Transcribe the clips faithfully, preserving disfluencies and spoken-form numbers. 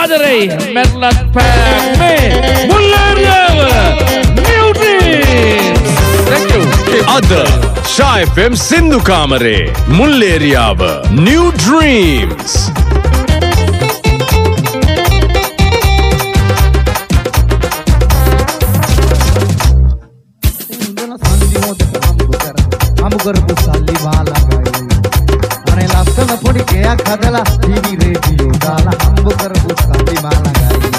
ආදරේ මැරලත් පෑක් මේ Mulleriyawa New Dreams. Thank you. අද Sha F M සින්දු කාමරේ මුල්ලේරියාව New Dreams. කරපු සල්ලි මාළඟයි අනේ ලස්සන පොඩි කයක් හදලා ටීවී රේඩියෝ දාලා හම්බ කරපු සල්ලි මාළඟයි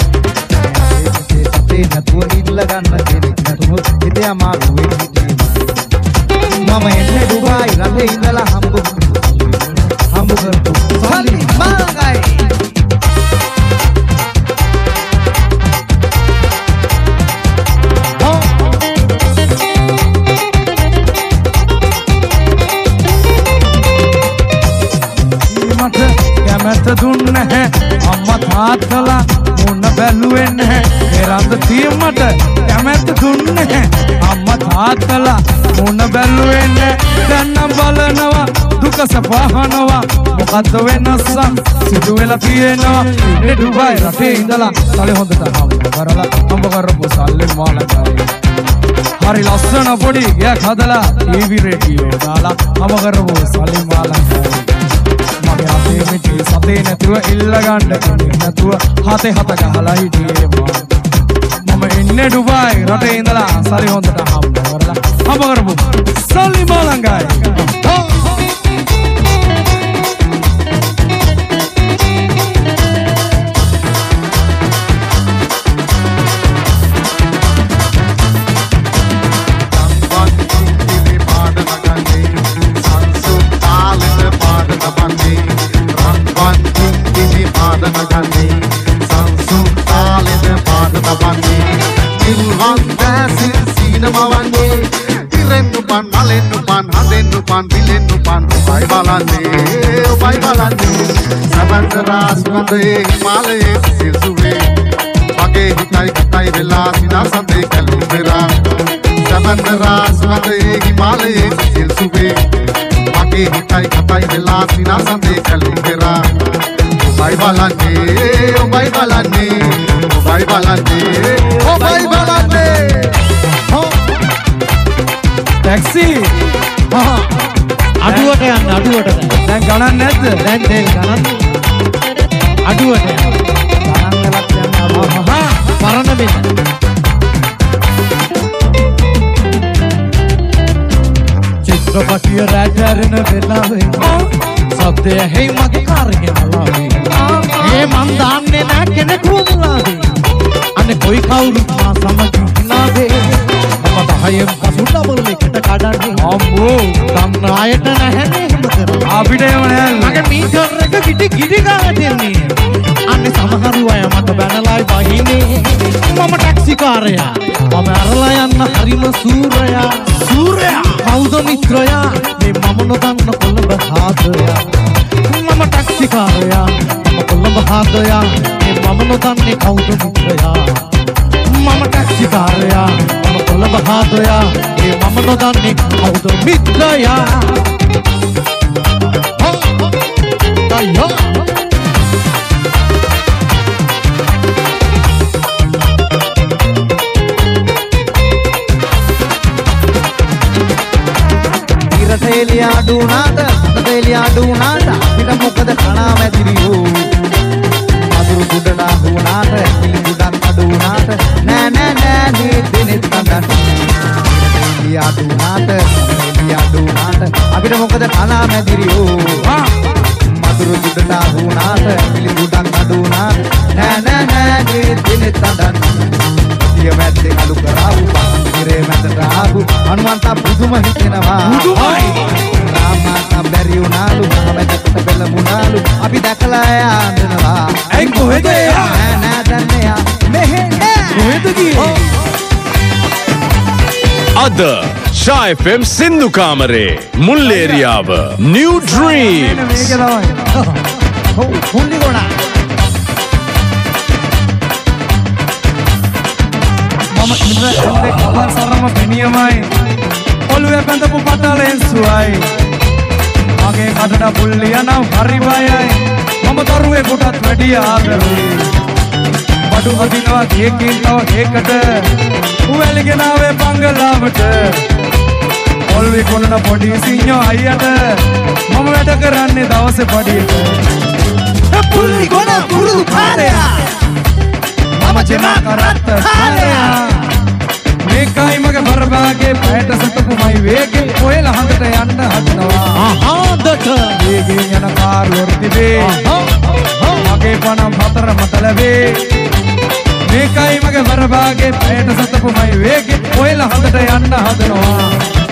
ඒ සතේ නැතුව ඉල්ල ගන්න කෙනෙක් නැතුව හිතේ අමාරු වෙන්නේ මම එන්නේ දුබායි රටේ ඉඳලා හම්බ හම්බ කරපු සල්ලි මාළඟයි කැමැත්ත දුන්නේ නැහැ අම්මා තාත්තලා මොන බැලුවේ නැහැ ඒ රන්ද තීමට කැමැත්ත දුන්නේ නැහැ අම්මා තාත්තලා මොන බැලුවේ නැහැ දැන් නම් බලනවා දුක සපහනවා මොකද්ද වෙනස සිදු වෙලා තියෙනවා ඒ දුබායි රටේ ඉඳලා තලේ හොඳට හම්බ කරලා හම්බ කරපු සල්ලි මාළඟයි හරි ලස්සන පොඩි ගයක් හදලා ටීවී රේඩියෝ දාලා හම්බ කරපු සල්ලි මාළඟයි මගේ අපේ මිටි සතේ නැතුව ඉල්ල ගන්න කෙනෙක් නැතුව හතේ හත ගහලා හිටියේ මම ඉන්නේ ඩුබායි රටේ ඉඳලා සල්ලි හොඳට හම්බ කරලා හම්බ කරමු සල්ලි මාළඟයි Sunday Himalaya Silsuwe Bage hitai hitai vela sina sande kalubera Samandara Sunday Himalaya Silsuwe Bage hitai hitai vela sina sande kalubera Bai balane oh bai balane oh bai balane oh bai balane oh taxi ha අඩුවට යන්න අඩුවට දැන් ගණන් නැද්ද දැන් දැන් ගණන් අඩුවට ගණන් වලක් යන්න අඩුව මහා පරණ මෙන්න චිත්‍රපටිය රැටරෙන වෙලාවේ සද්දය හේ මගේ කාර්යය නලාවේ ඒ මන් දාන්නේ නැ කෙනෙකු මුලාවේ අනේ කොයි කවුරුත් මා සමග ඉන්නාවේ මම දහයෙන් පසු ඩබල් එකට කඩන්නේ අම්මෝ ගන්න ආයට නැහැනේ එහෙම කරලා අපිට එහෙම නෑ මගේ මීටර් එක ගිටි ගිටි ගාලා දෙන්නේ අනේ සමහරු අය මට බැනලායි වහිනේ මම ටැක්සි කාරයා මම අරලා යන්න හරිම සූරයා සූරයා කවුද මිත්‍රයා මේ මම නොදන්න කොළඹ හාදරයා මම ටැක්සි කාරයා මම කොළඹ හාදරයා මේ මම නොදන්නේ කවුද මිත්‍රයා මම ටැක්සි කාරයා මම කොළඹ හාදරයා මේ මම නොදන්නේ කවුද මිත්‍රයා අයියෝ ඉරතේලිය අඩු නාද ඉරතේලිය අඩු නාද අපිට මොකද කණා මැදිරියෝ අදුරු දුඩලා වුණාට ඉලි දුඩක් අඩු වුණාට නෑ නෑ නෑ මේ දිනෙත් තඳන් ඉරතේලිය අඩු නාද ඉරතේලිය අඩු නාද අපිට මොකද කණා මැදිරියෝ අදුරු දුඩලා වුණාට ඉලි දුඩක් අඩු වුණාට නෑ නෑ නෑ මේ දිනෙත් තඳන් දිය මැද්දේ අලු කරාවු ඉරේ මැදට ආපු අනුන්ට පුදුම හිතෙනවා පුදුමයි රාමාට බැරි වුණාලු මැදට බැලමුණාලු අපි දැකලා යන්නනවා ඇයි කොහෙද යා නෑ නෑ දන්නේ යා මෙහෙ නෑ කොහෙද ගියේ අද Sha F M සින්දු කාමරේ මුල්ලේරියාව New Dreams මේක තමයි ඔව් හොඳි ගොනා මම ඉන්න එන්නේ කවර සරම පෙනියමයි ඔළුවේ බඳපු පටලෙන් සුවයි මගේ කටට පුල්ලිය නම් හරි බයයි මම දරුවෙකුටත් වැඩිය ආදරේ අඩු අදිනවා දෙකින් තව දෙකට උවැලිගෙන ආවේ බංගලාවට පොල් විකුණන පොඩි සිඤ්ඤෝ අයියට මම වැඩ කරන්නේ දවසේ පඩියට පුල්ලි ගොන පුරුදු කාර්යයා මම ජමා කරත් කාර්යයා මේකයි මගේ බරබාගේ පැයට සතපුමයි වේගෙන් ඔයලා හඳට යන්න හදනවා අහාදක වේගෙන් යන කාර් ලොරි තිබේ මගේ පණම් හතර මත ලැබේ මේකයි මගේ බරබාගේ පැයට සතපුමයි වේගෙන් ඔයලා හඳට යන්න හදනවා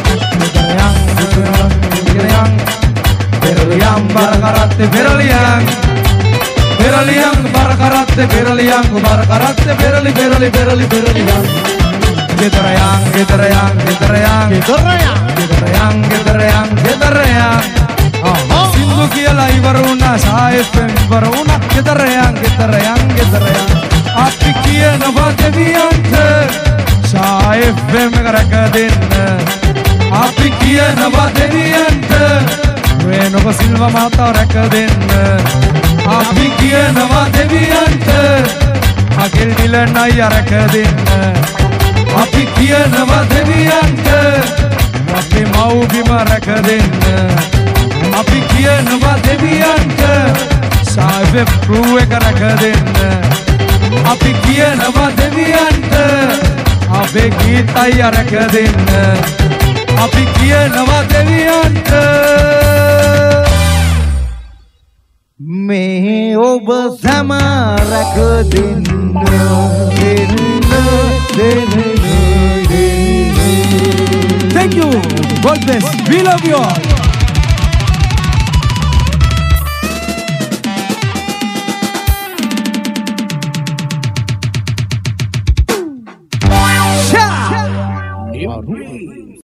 Berliang, berliang, barkarate, berliang, berliang, barkarate, berliang, barkarate, berli, berli, berli, berliang. Getarayang, getarayang, getarayang, Getarayang. getarayang, getarayang, getarayang. Sindhu කියලා ඉවර වුණා, සායපෙන් ඉවර වුණා. getarayang, getarayang, getarayang. අපි කියනවා දෙවියන්ට සායපෙන් කරක දෙන්න. අපි කියනවා දෙවියන්ට රේණුක සිල්වා මාතාව රැක දෙන්න අපි කියනවා දෙවියන්ට අකිල් ඩිලන් අයියා රැක දෙන්න අපි කියනවා දෙවියන්ට අපේ මව්බිම රැක දෙන්න අපි කියනවා දෙවියන්ට සායිබේ ක්‍රූ එක රැක දෙන්න අපි කියනවා දෙවියන්ට අපේ ගීත අයියා රැක දෙන්න අපි කියනවා දෙවියන්ට මේ ඔබ සැම රැක දෙන්න දෙන්න දෙන්න Thank you. God bless. We love you all.